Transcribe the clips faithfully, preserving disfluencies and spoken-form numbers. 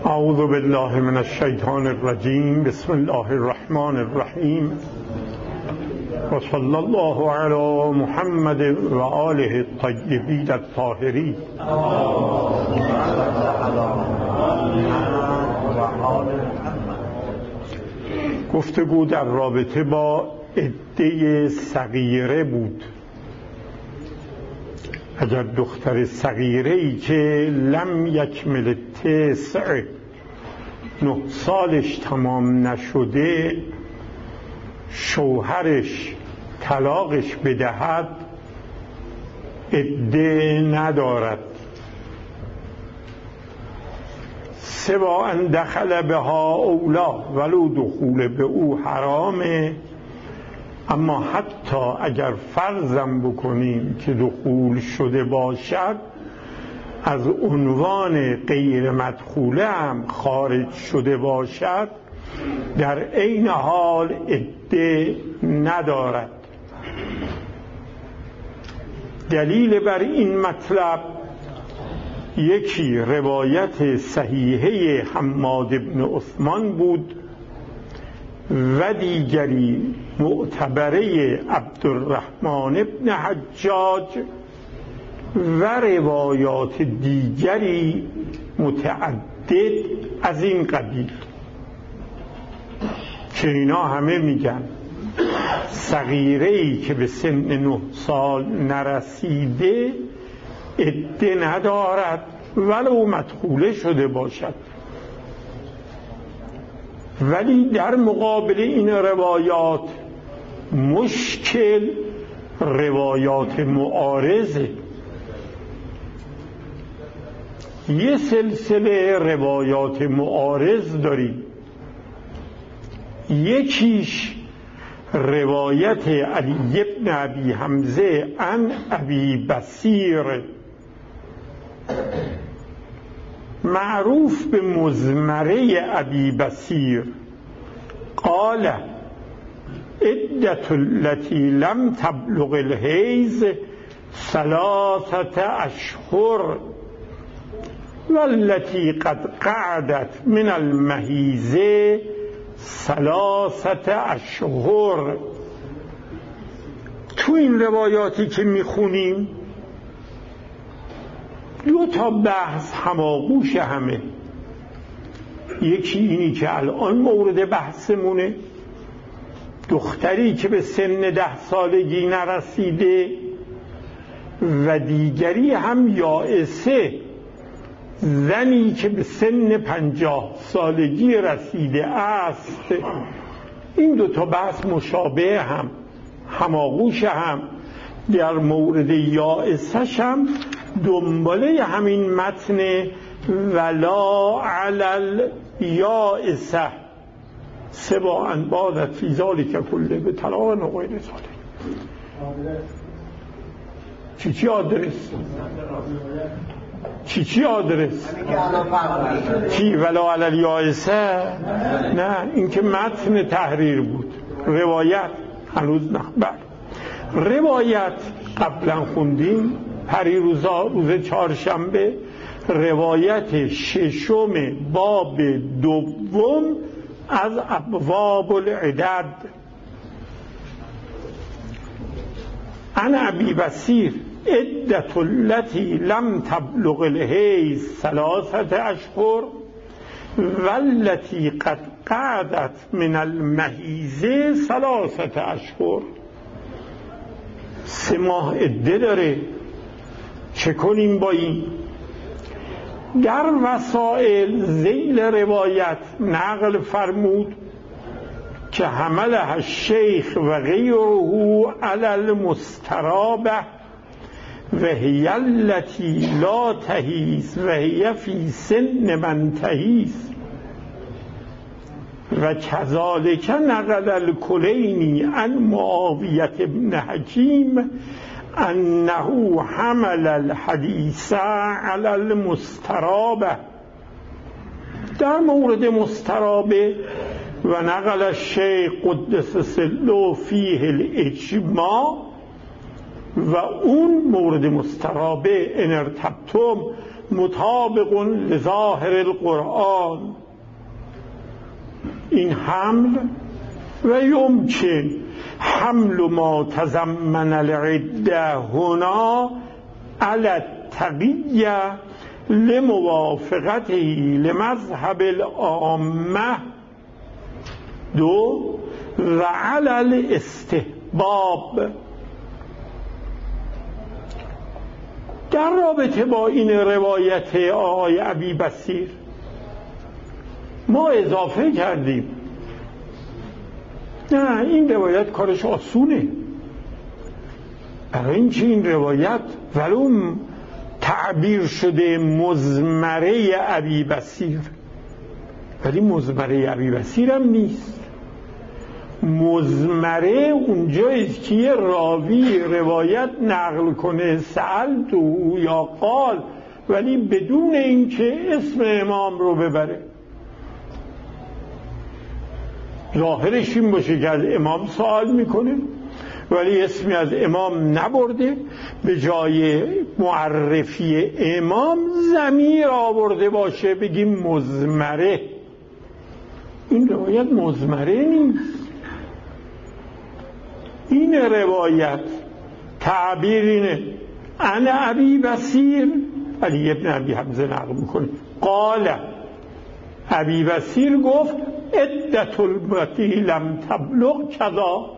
اعوذ بالله من الشیطان الرجیم. بسم الله الرحمن الرحیم و صلی الله علی محمد و آله الطیبین الطاهرین. گفتگو در رابطه با عده صغیره بود. اگر دختر صغیره‌ای که لم یکمل التسع، نه سالش تمام نشده، شوهرش طلاقش بدهد، عده ندارد. سوا ان دخل بها اولا، ولو دخول به او حرامه. اما حتی اگر فرضم بکنیم که دخول شده باشد، از عنوان غیر مدخوله هم خارج شده باشد، در عین حال عده ندارد. دلیل بر این مطلب یکی روایت صحیحه حماد بن عثمان بود و دیگری معتبره عبدالرحمن بن حجاج و روایات دیگری متعدد از این قبیل که اینا همه میگن صغیره‌ای که به سن نه سال نرسیده عده ندارد ولو مدخوله شده باشد. ولی در مقابل این روایات مشکل روایات معارضه. یه سلسله روایات معارض داریم. یکیش روایت علی بن ابی حمزه عن ابی بصیر، معروف به مزمره ابی بصیر، قال عدة التي لم تبلغ الحیض ثلاثة اشهر والتي قد قعدت من المحیض ثلاثة اشهر. تو این روایاتی که میخونیم دو تا بحث هماغوش همه. یکی اینی که الان مورد بحثمونه، دختری که به سن ده سالگی نرسیده، و دیگری هم یائسه، زنی که به سن پنجاه سالگی رسیده است. این دو تا بحث مشابه هم، هماغوش هم. در مورد یائسش هم دنباله همین متن ولا علی الیائسه سوا ان بادت فی ذلک کله به طلاق و غیر ذلک. چی چی آدرس؟ چی چی آدرس؟ چی ولا علی الیائسه؟ نه، این که متن تحریر بود. روایت هنوز نه. بله، روایت قبلا خوندیم پریروزا روز چهارشنبه، روایت ششم باب دوم از ابواب العدد عن ابی بصیر عدة التي لم تبلغ الحیض ثلاثة اشهر والتي قد قعدت من المحیض ثلاثة اشهر. سه ماه عده داره. چه کنیم با این؟ در وسائل ذیل روایت نقل فرمود که حملها الشیخ و غیره علی المسترابه و هی التي لا تحیض و هی فی سن من تحیض و کذالک نقل الکلینی عن معاویة بن حکیم انه حمل الحدیث علی المسترابه. در مورد مسترابه و نقل الشیخ قدس سره فیه الاجماع و اون مورد مسترابه ان ارتبتم مطابق لظاهر القرآن. این حمل و یمکن حمل ما تضمن العده هنا علی التقیه لموافقته لمذهب العامه. دو و علی الاستحباب. در رابطه با این روایت آقای ابی بصیر ما اضافه کردیم نه این روایت کارش آسونه، برای اینکه این روایت ولو تعبیر شده مزمره ابی بصیر ولی مزمره ابی بصیر هم نیست. مزمره اونجاییست که یه راوی روایت نقل کنه سألتو یا قال ولی بدون اینکه اسم امام رو ببره. ظاهرش این باشه که از امام سوال میکنه ولی اسمی از امام نبرده، به جای معرفی امام ضمیر آورده باشه بگیم مزمره. این روایت مزمره نیست. این روایت تعبیر اینه انا ابی بصیر، علی ابن ابی حمزه نقل میکنه، قال ابی بصیر گفت عدت المتی لم تبلغ کذا.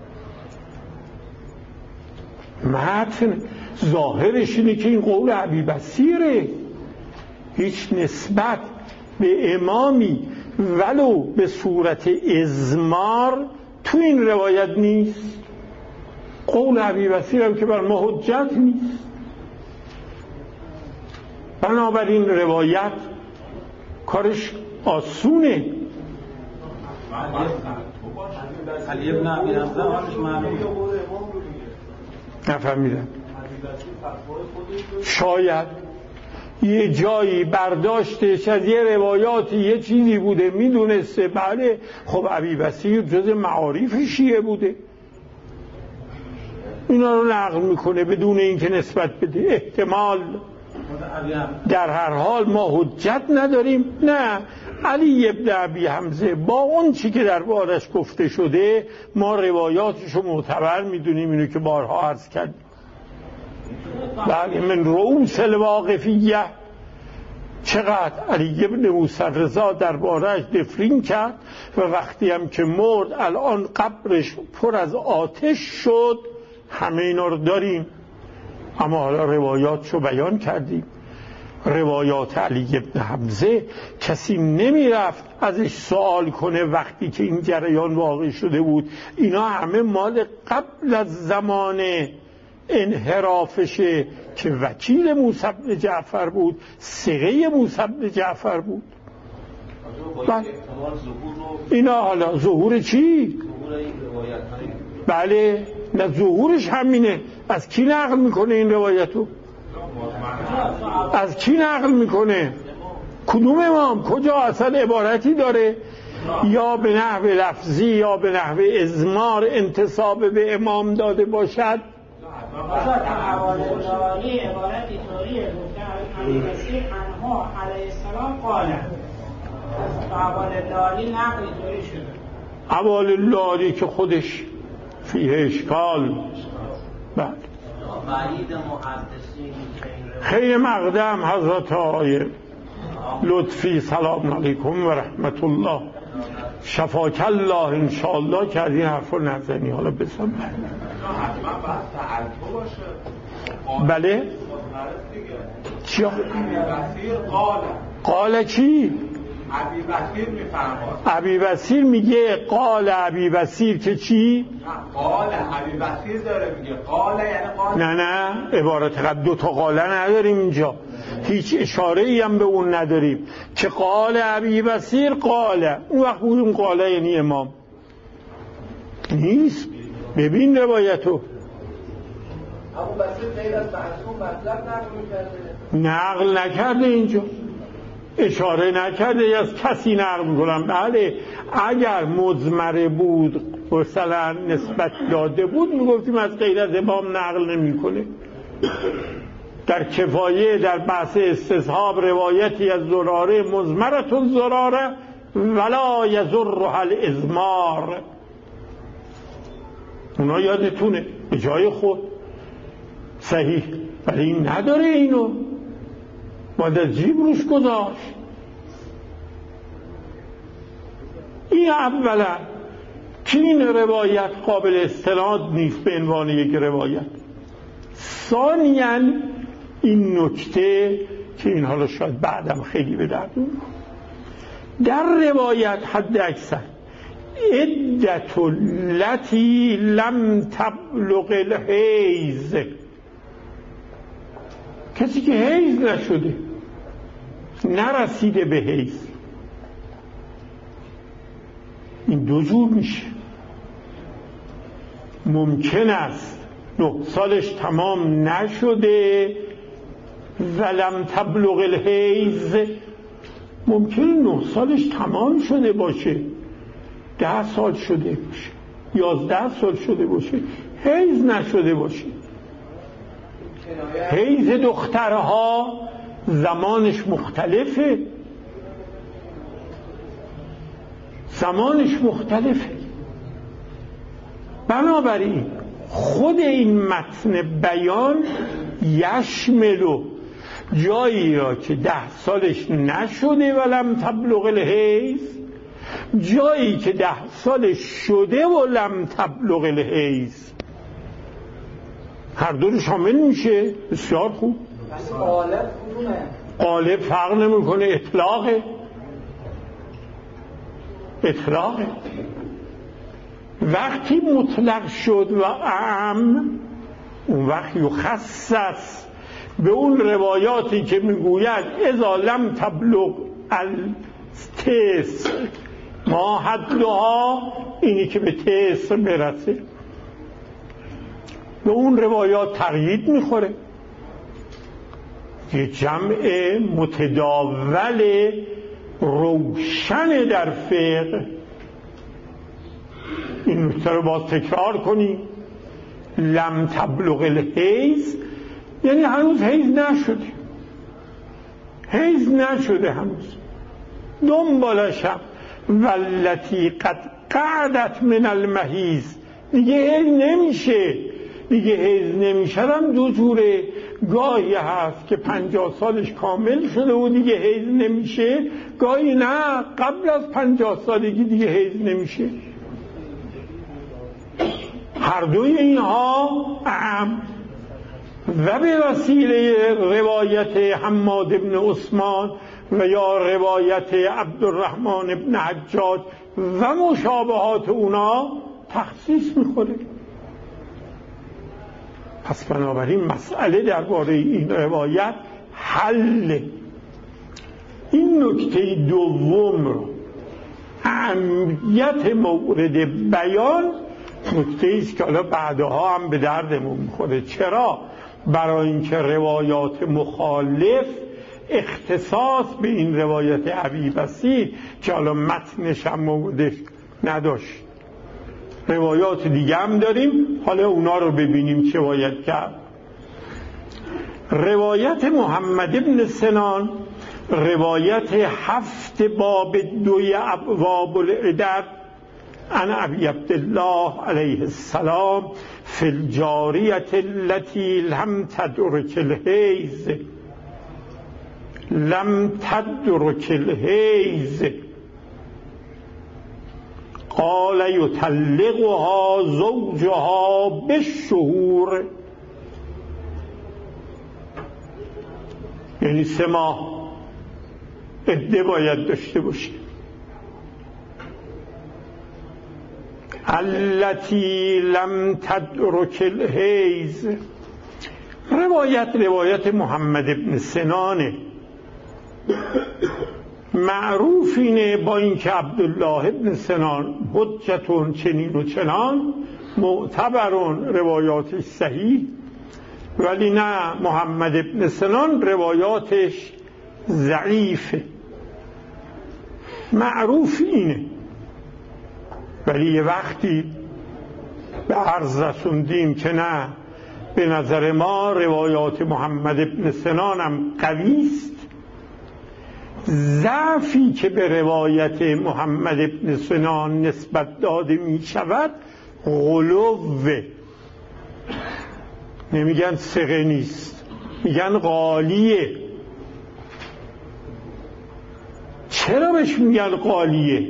متن ظاهرش اینه که این قول ابی بصیره، هیچ نسبت به امامی ولو به صورت ازمار تو این روایت نیست. قول ابی بصیر هم که بر ما حجت نیست. بنابراین روایت کارش آسونه. علی ابن ابی حمزه حالش معلومه. نفهمیدم. شاید یه جایی برداشتش از یه روایاتی یه چیزی بوده میدونسته، بله خب ابی بصیر جز معارف شیعه بوده، اینا رو نقل میکنه بدون اینکه نسبت بده. احتمال در هر حال ما حجت نداریم. نه، علی ابن ابی حمزه با اون چی که در بارش گفته شده ما روایاتش رو معتبر میدونیم، اینو که بارها عرض کردیم. بله من رؤوس الواقفیه. چقدر علی ابن موسی رضا در بارش دفرین کرد و وقتی هم که مرد الان قبرش پر از آتش شد. همه اینا رو داریم، اما حالا روایاتشو بیان کردیم. روایات علی ابن حمزه کسی نمی رفت ازش سوال کنه وقتی که این جریان واقع شده بود. اینا همه مال قبل از زمان انحرافشه که وکیل موسی بن جعفر بود، ثقه موسی بن جعفر بود. اینا حالا ظهور چی؟ بله نه ظهورش همینه. از کی نقل میکنه این روایتو؟ از کی نقل میکنه؟ کدوم امام؟ کجا اصلا عبارتی داره یا به نحو لفظی یا به نحو ازمار انتساب به امام داده باشد؟ عبارتی عبارتی طوریه گفته علی بصیر عنها علیه السلام قاله. احوال لالی نقل طوری شده. احوال لالی که خودش فیه اشکال. بله خیر مقدم حضرت آقای لطفی سلام علیکم و رحمت الله شفاک الله انشاءالله که از این حرف رو نزنی. حالا بسم بله چی؟ قال چی؟ ابی بصیر میفرماد. ابی بصیر میگه قال ابی بصیر که چی؟ قال ابی بصیر داره میگه قال یعنی قال. نه نه عبارت قبل دو تا قاله نداریم اینجا، هیچ اشاره ای هم به اون نداریم که قال ابی بصیر قاله. اون وقت اون قاله یعنی امام نیست. ببین روایتو ابو بصیر غیر از معصوم مطلب نقل کرده، نقل نکرده اینجا، اشاره نکرده یا از کسی نقل میکنم. بله اگر مزمره بود مثلا نسبت داده بود میگفتیم از غیر از امام نقل نمیکنه. در کفایه در بحث استصحاب روایتی از زراره مزمرة زراره ولا یضرها الازمار. اونا یادتونه به جای خود صحیح، ولی این نداره، اینو باید از جیب روش گذاشت. این اولا که این روایت قابل استناد نیست به عنوان یک روایت. ثانیاً این نکته که این حالا شاید بعدم خیلی به درد می‌خوره، در روایت حد اکثر عدت التي لم تبلغ الحیض، کسی که حیض نشده، نرسیده به حیض، این دو جور میشه. ممکن است نه سالش تمام نشده ولم تبلغ الحیض، ممکن نه سالش تمام شده باشه، ده سال شده باشه، یازده سال شده باشه، حیض نشده باشه. حیض دخترها زمانش مختلفه، زمانش مختلفه. بنابراین خود این متن بیان یشملو جایی را که ده سالش نشده ولم تبلغ الحیض، جایی که ده سالش شده و لم تبلغ الحیض، هر دو رو شامل میشه. بسیار خوب. قالب کدومه؟ قالب فرق نمیکنه، اطلاقه، اطلاقه. وقتی مطلق شد و اعم، اون وقت یخصص به اون روایاتی که میگوید اذا لم تبلغ التسع ما حدها، اینی که به تسع برسه، به اون روایات تقیید میخوره. یه جمع متداول روشن در فقه. این نکته رو باز تکرار کنیم. لم تبلغ الحیض یعنی هنوز حیض نشده، حیض نشده هنوز. دنبالش هم والتی قد قعدت من المحیض، دیگه حیض نمیشه. دیگه حیض نمیشه هم دو جوره، گاهی هست که پنجاه سالش کامل شده و دیگه حیض نمیشه، گاهی نه قبل از پنجاه سالگی دیگه حیض نمیشه. هر دوی اینها اعم. و به وسیله روایت حماد بن عثمان و یا روایت عبدالرحمن بن حجاج و مشابهات اونا تخصیص میخوره. پس بنابراین مسئله درباره این روایت حل. این نکته دوم رو، اهمیت مورد بیان، نکته ایست که حالا بعدها هم به دردمون میخوره. چرا؟ برای اینکه روایات مخالف اختصاص به این روایت ابی بصیر که حالا متنش هم موردش نداشت، روایات دیگه هم داریم، حالا اونا رو ببینیم چه باید کرد. روایت محمد بن سنان، روایت هفت باب دوی ابواب العدد عن ابی عبدالله علیه السلام فی الجاریة التي لم تدرک الحیض، لم تدرک الحیض قال یطلقها زوجها بالشهور، یعنی سه ماه عده باید داشته باشه. التي لم تدرک الحیض، روایت روایت محمد بن سنانه، معروف اینه با اینکه عبدالله بن سنان حجتون چنین و چنان، معتبرون روایاتش صحیح، ولی نه محمد بن سنان روایاتش ضعیفه، معروف اینه. ولی یه وقتی به عرض رسوندیم که نه، به نظر ما روایات محمد ابن سنان هم قوی است. ضعفی که به روایت محمد ابن سنان نسبت داده می شود غلوه، نمیگن ثقه نیست، میگن غالیه. چرا بهش میگن غالیه؟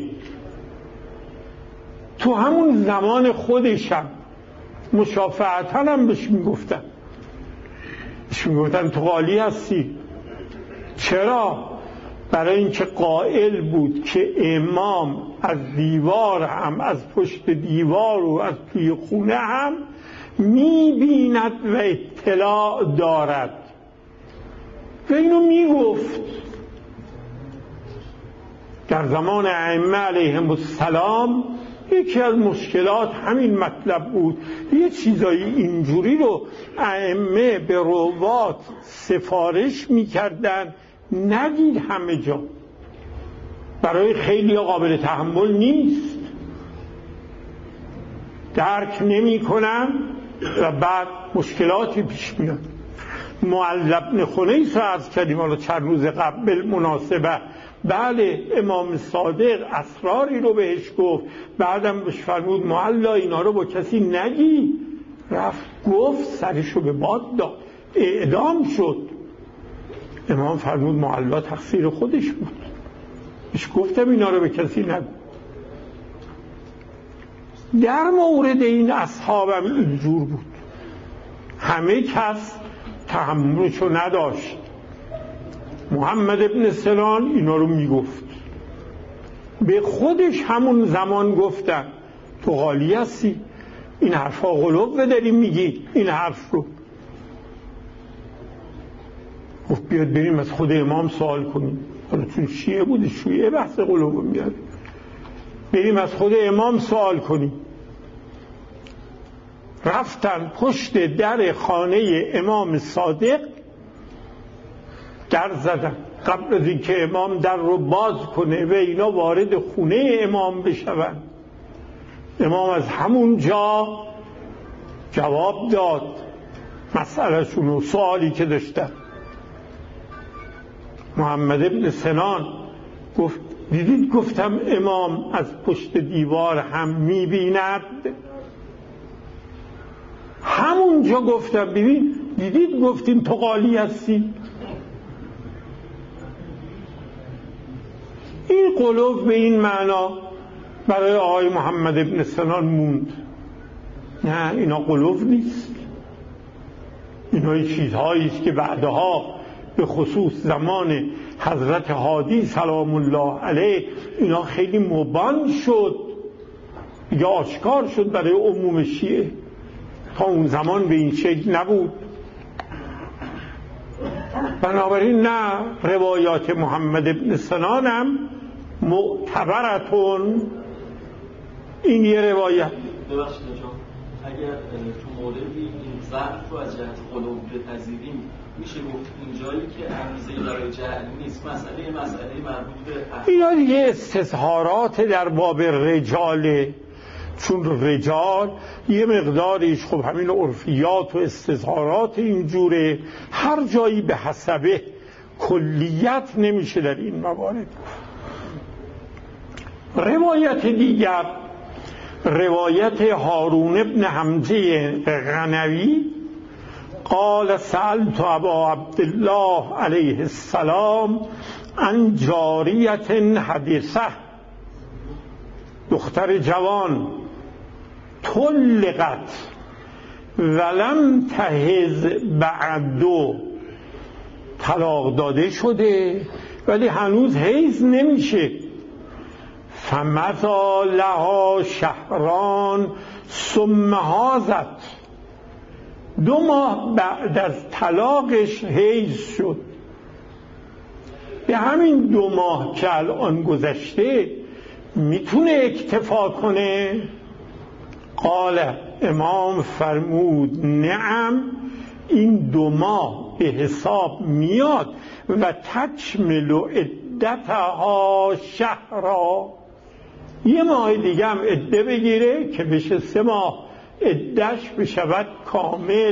تو همون زمان خودشم مشافهتن هم بهش میگفتن بهش میگفتن تو غالی هستی. چرا؟ برای اینکه قائل بود که امام از دیوار هم، از پشت دیوار و از توی خونه هم میبیند و اطلاع دارد و اینو میگفت. در زمان ائمه علیهم السلام یکی از مشکلات همین مطلب بود. یه چیزایی اینجوری رو ائمه به روات سفارش میکردن نگید همه جا، برای خیلی قابل تحمل نیست، درک نمی کنن و بعد مشکلاتی پیش میاد. معل بن خنیس رو عرض کردیم حالا چند روز قبل مناسبه. بله امام صادق اسراری رو بهش گفت، بعدم بهش فرمود معلا اینا رو با کسی نگی. رفت گفت، سرشو به باد داد، اعدام شد. امام فرمود معلا تقصیر خودش بود، بهش گفتم اینا رو به کسی نگو. در مورد این اصحابم اینجور بود، همه کس تحملشو نداشت. محمد ابن سنان اینا رو میگفت، به خودش همون زمان گفتن تو غالی هستی، این حرفا غلوه داری میگی این حرف رو. گفت بیاد بریم از خود امام سوال کنیم. حالا چون شیعه بود شیعه بحث غلوه میاد، بریم از خود امام سوال کنیم. رفتن پشت در خانه امام صادق در زدن قبل از اینکه امام در رو باز کنه و اینا وارد خونه امام بشون. امام از همون جا جواب داد مسئله شونو، سوالی که داشتن. محمد ابن سنان گفت دیدید گفتم امام از پشت دیوار هم میبیند؟ همونجا گفتم ببین دیدید گفتیم تو غالی هستی. این قلوب به این معنا برای آقای محمد ابن سنان موند. نه اینا قلوب نیست، اینا چیزهایی است که بعدها به خصوص زمان حضرت هادی سلام الله علیه اینا خیلی مبان شد یا آشکار شد برای عموم شیعه. تا اون زمان به این شکل نبود. بنابراین نه، روایات محمد ابن سنان هم معتبرتون. این یه روایت. ببخشید اگر تو موردی این ضعف رو از جهت قلوب بپذیریم میشه گفت اینجایی که انگیزه برای جهل نیست، مسئله مسئله مربوط به اینا دیگه استظهارات در باب رجاله، چون رجال یه مقداریش خب همین عرفیات و استظهارات اینجوره، هر جایی به حسبه کلیت نمیشه در این موارد. روایت دیگر روایت هارون ابن حمزه غنوی قال سألت ابا عبدالله علیه السلام عن جاریت حدیثه، دختر جوان طلقت ولم تهز بعدو، طلاق داده شده ولی هنوز حیض نمیشه. فمضا لها شهران ثم حاضت، دو ماه بعد از طلاقش حیض شد. به همین دو ماه که الان گذشته میتونه اکتفا کنه؟ قال امام فرمود نعم، این دو ماه به حساب میاد و تکمل عدتها شهرا، یه ماه دیگه هم عده بگیره که بشه سه ماه عده‌اش بشود کامل.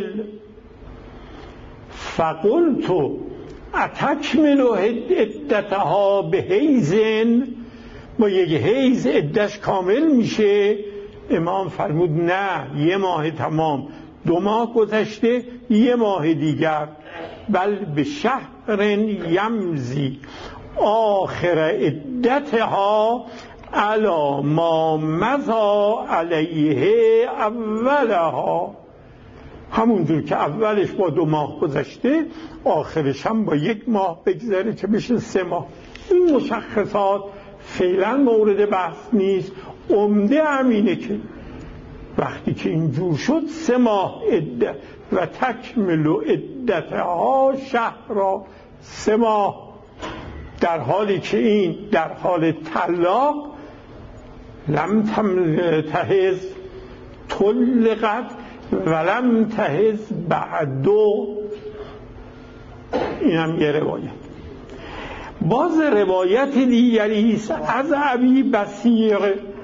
فقلت اتکمل عدتها به حیزن، با یک حیز عده‌اش کامل میشه؟ امام فرمود نه، یه ماه تمام، دو ماه گذشته، یه ماه دیگر. بل به شهر یمزی آخر عدتها علی ما مضی علیه اولها، همونجور که اولش با دو ماه گذشته آخرش هم با یک ماه بگذره که بشه سه ماه. این مشخصات فعلا مورد بحث نیست، عمده همینه که وقتی که اینجور شد سه ماه عده و تکمل عدتها شهر، سه ماه، در حالی که این در حال طلاق لم تهز طلقت ولم تهز بعدو. این هم یه روایت. باز روایت دیگری است از ابی بصیر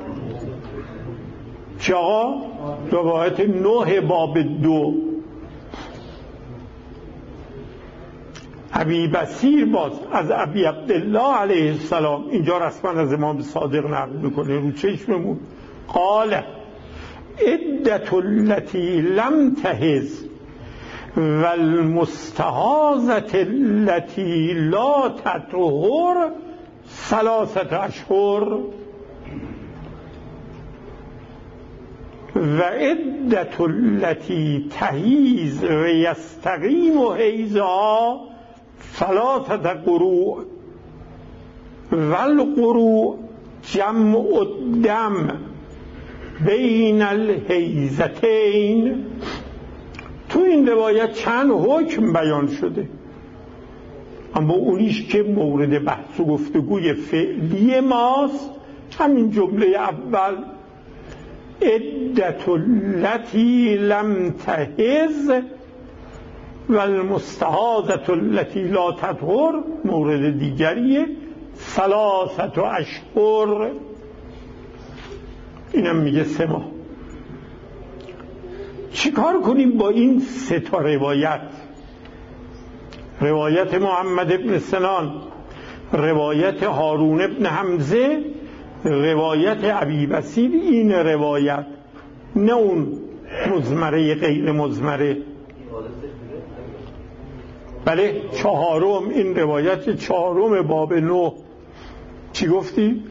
که آقا روایت نه باب دو، ابی بصیر باز از ابی عبدالله علیه السلام، اینجا رسما از امام صادق نقل میکنه رو چشممون، قال عدت التي لم تهز والمستحاضة التي لا تطهر ثلاثة اشهر و عدت التي تهیز و یستقیم حیضها ثلاثة قروء والقروء جمع الدم بین الحیضتین. تو این روایت چند حکم بیان شده، اما اونیش که مورد بحث و گفتگوی فعلی ماست همین جمله اول، عدت التي لم تهز و المستحاضة التي لا تطهر مورد دیگریه، ثلاثة اشهر، اینم میگه سه ماه. چی کار کنیم با این سه تا روایت؟ روایت محمد ابن سنان، روایت هارون ابن حمزه، روایت ابی بصیر، این روایت، نه اون مزمره غیر مزمره. بله چهارم، این روایت چهارم باب نه. چی گفتی؟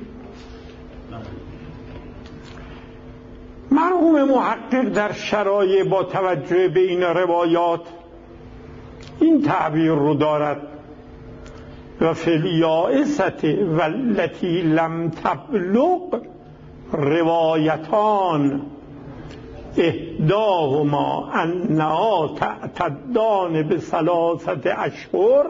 مرحوم محقق در شرایع با توجه به این روایات این تعبیر رو دارد، و فلیائست والتی لم تبلغ روایتان احداهما انها تعتدان به ثلاثه اشهر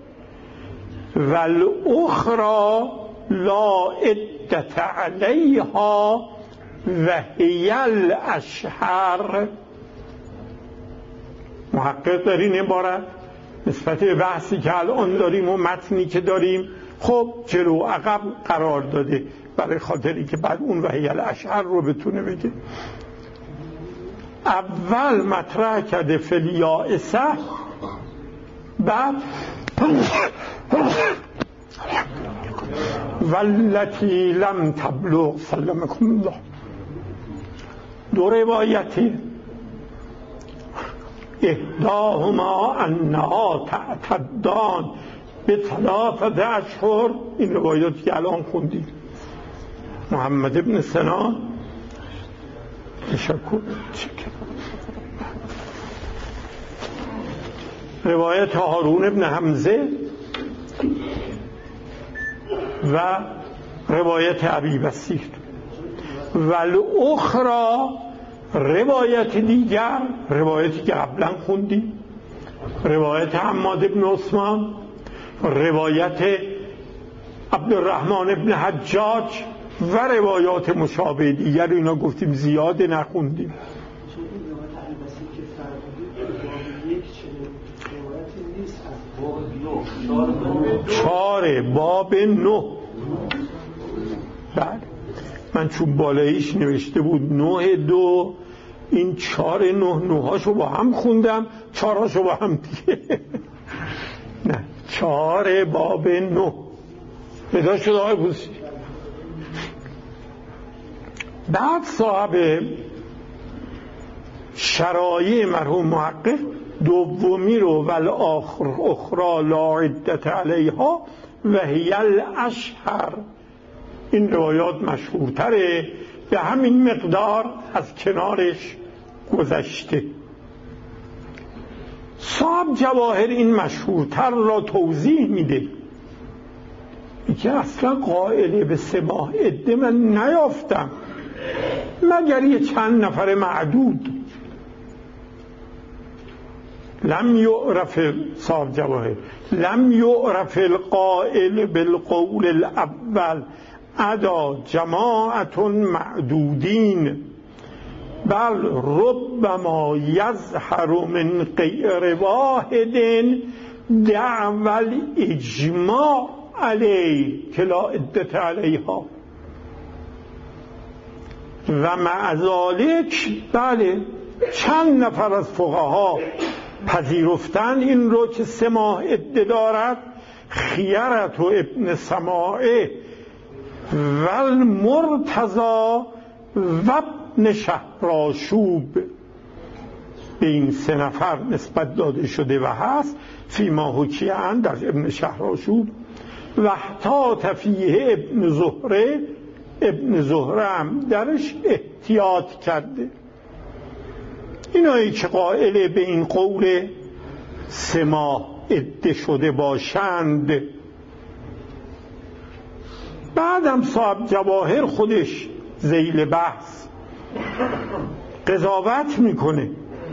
والاخرى لا عدت علیها و هی الاشهر. محقق در این عبارت نسبت به بحثی که الان داریم و متنی که داریم خب جلو عقب قرار داده برای خاطری که بعد اون و هی الاشهر رو بتونه بگه. اول مطرح کرده فلیائسه، بعد والتی لم تبلغ سلمکم الله. دو روایتی، احداهما انها تعتدان به ثلاثه اشهر، این روایاتی که الان خوندیم. محمد ابن سنان، تشکر، روایت هارون ابن حمزه و روایت ابی بصیر. والاخرى روایت دیگر، روایتی که قبلا خوندیم، روایت حماد ابن عثمان، روایت عبدالرحمن ابن حجاج و روایات مشابه دیگر. اینا گفتیم زیاد نخوندیم. چاره باب نه. بله من چون بالاییش نوشته بود نه دو، این چهار نه نوهاشو با هم خوندم، چهاراشو با هم دیگه نه، چهار باب نه پیدا شد آقای بوسی. بعد صاحب شرایع مرحوم محقق دومی رو ول آخر اخرى لا عدت علیها و هی الاشهر، این روایات مشهورتره، به همین مقدار از کنارش گذشته. صاحب جواهر این مشهورتر را توضیح میده، که اصلا قائله به سه ماه عده من نیافتم مگر یه چند نفر معدود. لم یعرف، صاحب جواهر، لم یعرف القائل بالقول الاول ادا جماعت معدودین بل ربما یظهر من غیر واحد دعوی الاجماع علیه که لا عدت علیها و مع ذالک. بله چند نفر از فقها پذیرفتن این رو که سه ماه عده دارد، خیرت و ابن سماعه و المرتضی و ابن شهرآشوب، به این سه نفر نسبت داده شده و هست فیما حکیان در ابن شهرآشوب و احتاط فیه ابن زهره، ابن زهره هم درش احتیاط کرده. اینایی که قائل به این قول سه ماه عده شده باشند. بعدم صاحب جواهر خودش ذیل بحث قضاوت میکنه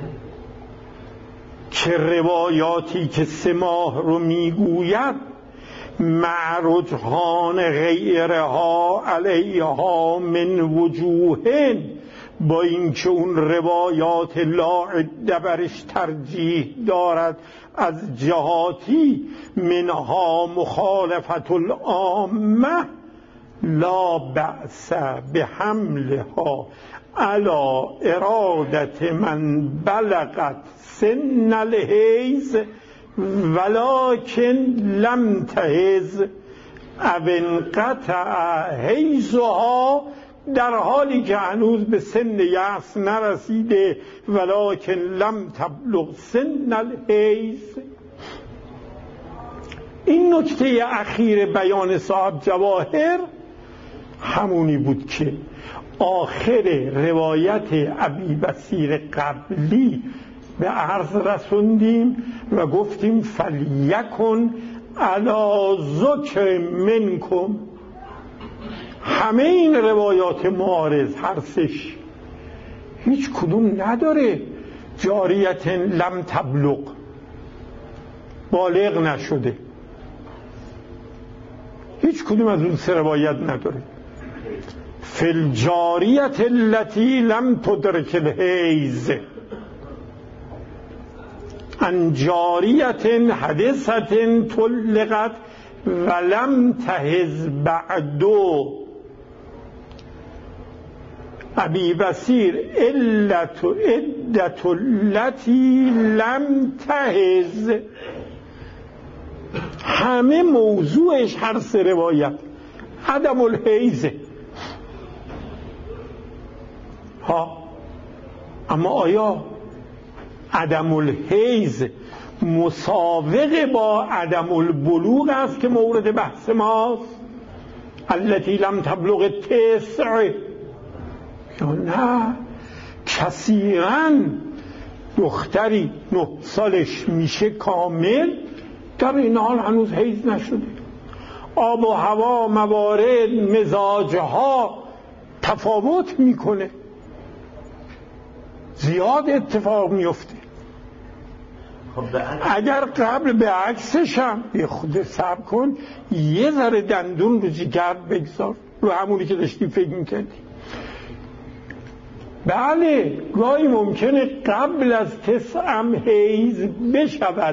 که روایاتی که سه ماه رو میگوید مع رجحان غیرها علیها من وجوه، با اینکه اون روایات لا عده برش ترجیح دارد از جهاتی، منها مخالفت العامه لا بأس بحملها علی ارادت من بلغت سن الحیض ولکن لم تحض او انقطع حیضها، در حالی که هنوز به سن یأس نرسیده ولکن لم تبلغ سن الحیض. این نکته اخیر بیان صاحب جواهر همونی بود که آخر روایت ابی بصیر قبلی به عرض رسوندیم و گفتیم فلیکن علی ذکر منکم. همه این روایات معارض هر سش هیچ کدوم نداره جاریت لم تبلغ، بالغ نشده، هیچ کدوم از اون سه روایت نداره. فی الجاریت التي لم تدرک الحیض ان جاریت حدثت طلقت ولم تحض بعدو. ابی بصیر علت عدت التي لم تحض، همه موضوعش هر سه روایت عدم الحیض ها. اما آیا عدم الحیض مساوق با عدم البلوغ است که مورد بحث ماست؟ التي لم تبلغ التسع، یا نه کثیراً دختری نه سالش میشه کامل در این حال هنوز حیض نشده. آب و هوا، موارد، مزاجها تفاوت میکنه، زیاد اتفاق میفته. اگر قبل به عکسش هم یه خود صبر کن، یه ذره دندون رو جگر بگذار رو همونی که داشتی فکر میکردی. بله گاهی ممکنه قبل از تسعم حیض بشود،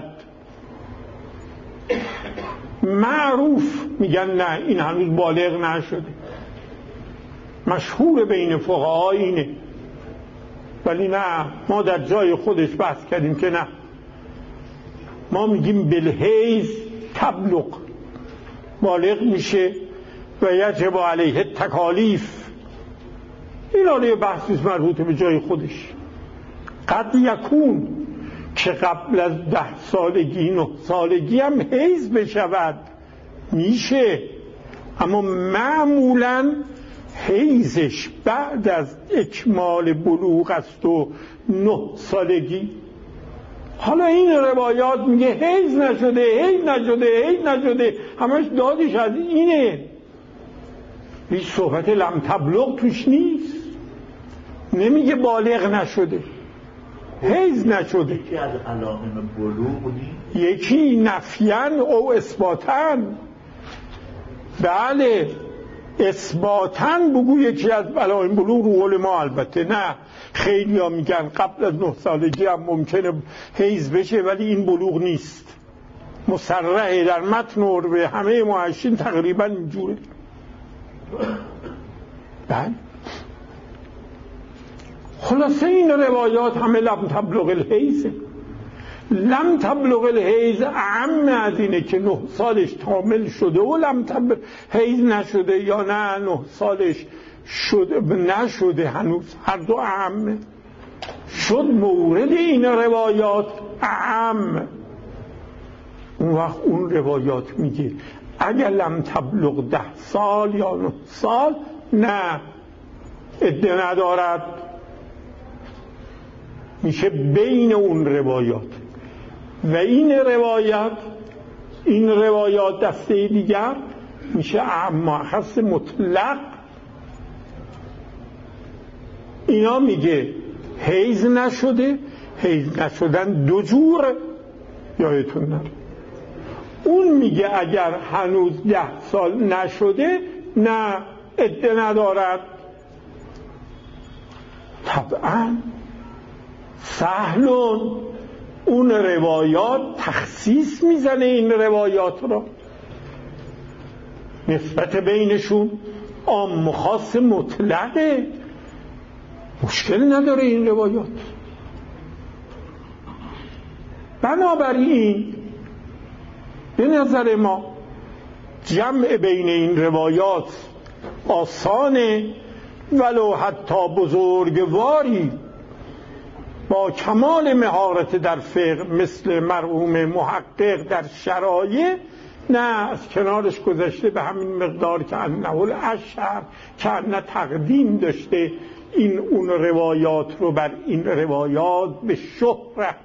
معروف میگن نه این هنوز بالغ نشده، مشهور بین فقها اینه. ولی نه، ما در جای خودش بحث کردیم که نه، ما میگیم بالحیض تبلغ، بالغ میشه و یجب علیه تکالیف. این آنه بحثی مربوط به جای خودش. قد یکون که قبل از ده سالگی نه سالگی هم حیض بشود، میشه، اما معمولا حیضش بعد از اکمال بلوغ است و نه سالگی. حالا این روایات میگه حیض نشده حیض نشده حیض نشده، همش دادش از اینه، هیچ صحبت لم تبلغ توش نیست. نمیگه بالغ نشده، حیض نشده. یکی از علائم بلوغ نیست، یکی نفیان او اثباتن. بله اثباتن بگو یکی از علائم بلوغ، رو قول ما البته نه. خیلی ها میگن قبل از نه سالگی هم ممکنه حیض بشه ولی این بلوغ نیست. مصرحه در متن عربه همه محشین تقریبا اینجوره. بله خلاصه این روایات همه لم تبلغ الحیض. لم تبلغ الحیض اعم از اینه که نه سالش کامل شده و لم تبلغ حیض نشده یا نه نه سالش شده نشده هنوز، هر دو اعمه. شد مورد این روایات اعم، اون وقت اون روایات میگه اگر لم تبلغ ده سال یا نه سال نه عده ندارد، میشه بین اون روایات. و این روایت این روایات دسته دیگر میشه اعم خاص مطلق. اینا میگه حیض نشده، حیض نشدن دو جور یادتون نره. اون میگه اگر هنوز ده سال نشده نه عده ندارد. طبعا سهلون اون روایات تخصیص میزنه این روایات را، نسبت بینشون عام خاص مطلقه، مشکل نداره این روایات. بنابراین به نظر ما جمع بین این روایات آسانه، ولو حتی بزرگواری با کمال مهارت در فقه مثل مرحوم محقق در شرایع نه از کنارش گذشته به همین مقدار که انه الاشهر، که انه تقدیم داشته این اون روایات رو بر این روایات به شهرت.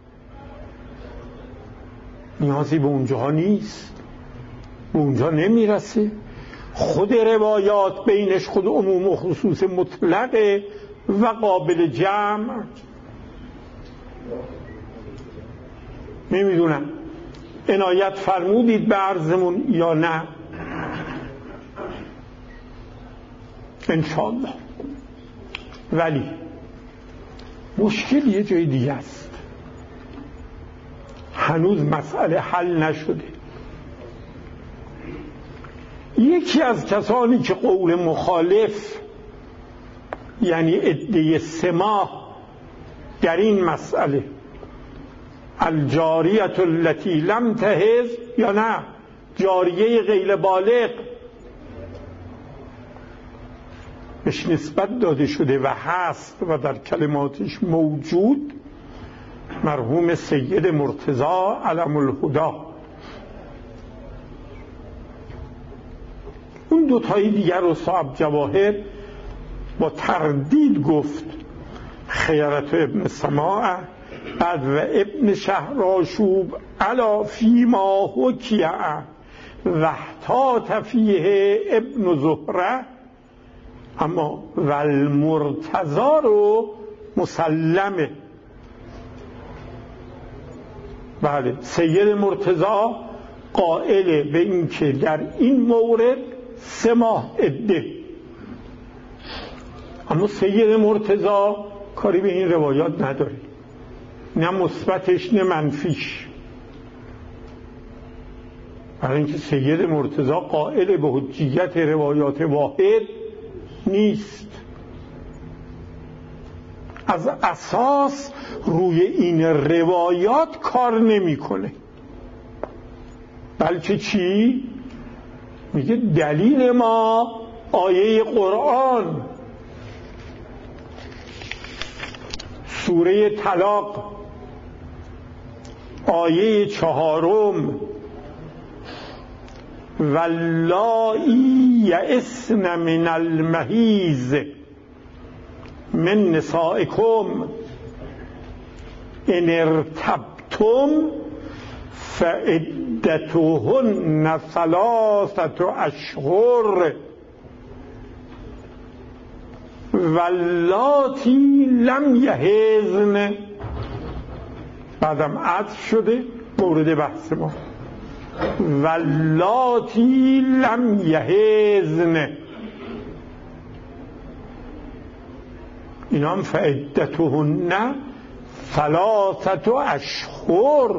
نیازی به اونجا نیست، به اونجا نمیرسه. خود روایات بینش خود عموم و خصوص مطلقه و قابل جمع. نمیدونم عنایت فرمودید به عرضمون یا نه؟ انشاءالله. ولی مشکل یه جای دیگه است، هنوز مسئله حل نشده. یکی از کسانی که قول مخالف یعنی عده سه ماه در این مسئله الجاریت التي لم تحض یا نه جاریه غیر بالغ بهش نسبت داده شده و هست و در کلماتش موجود، مرحوم سید مرتضی علم الهدی. اون دوتایی دیگر رو صاحب جواهر با تردید گفت، خیرت ابن سماع بعد و ابن شهرآشوب علا فیما حکیه وحتات فیه ابن زهره، اما والمرتضی رو مسلمه. بله سید مرتضی قائل به این که در این مورد سه ماه عده، اما سید مرتضی کاری به این روایات نداره، نه مثبتش نه منفیش. برای اینکه سید مرتضی قائل به حجیت روایات واحد نیست. از اساس روی این روایات کار نمیکنه، بلکه چی؟ میگه دلیل ما آیه قرآن، سوره طلاق آیه چهارم، واللایی یئسن من المحیض من نسائکم ان ارتبتم فعدتهن ثلاثة اشهر واللاتی لم یحضن. بعدم عطف شده مورد بحث ما، واللاتی لم یحضن، اینا هم فعدتهن ثلاثة اشهر.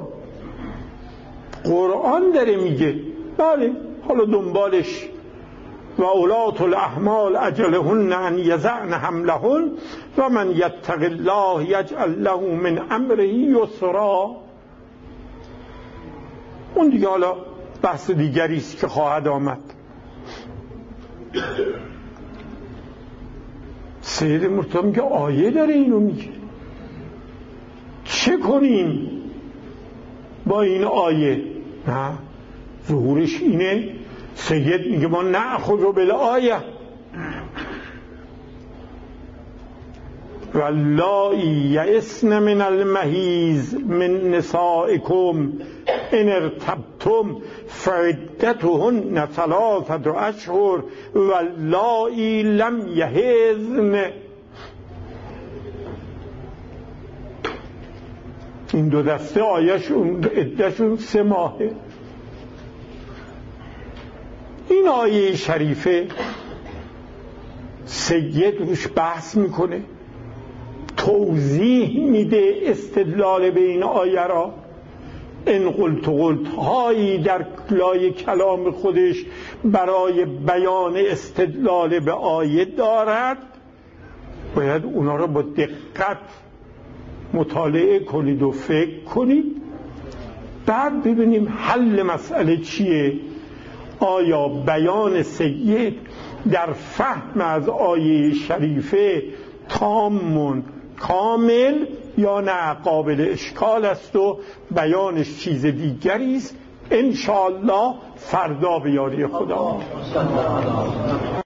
قرآن داره میگه. بله حالا دنبالش و اولات الاحمال اجلهن ان یضعن حملهن و من یتق الله یجعل له من امره یسرا. اون دیگه حالا بحث دیگری است که خواهد آمد. سید مرتضی میگه آیه داره اینو میگه، چه کنیم با این آیه؟ نه، ظهورش اینه. سید میگه ما نأخذ بالآیه واللایی یئسن من المحیض من نسائکم ان ارتبتم فعدتهن ثلاثة اشهر واللایی لم یحضن. این دو دسته آیهشون عدهشون سه ماهه. این آیه شریفه سید روش بحث میکنه، توضیح میده استدلال به این آیه را. ان قلت قلت هایی در لای کلام خودش برای بیان استدلال به آیه دارد، باید اونا را با دقت مطالعه کنید و فکر کنید، بعد ببینیم حل مسئله چیه. آیا بیان سید در فهم از آیه شریفه تام کامل یا نه قابل اشکال است و بیانش چیز دیگری است؟ انشاءالله فردا به یاری خدا.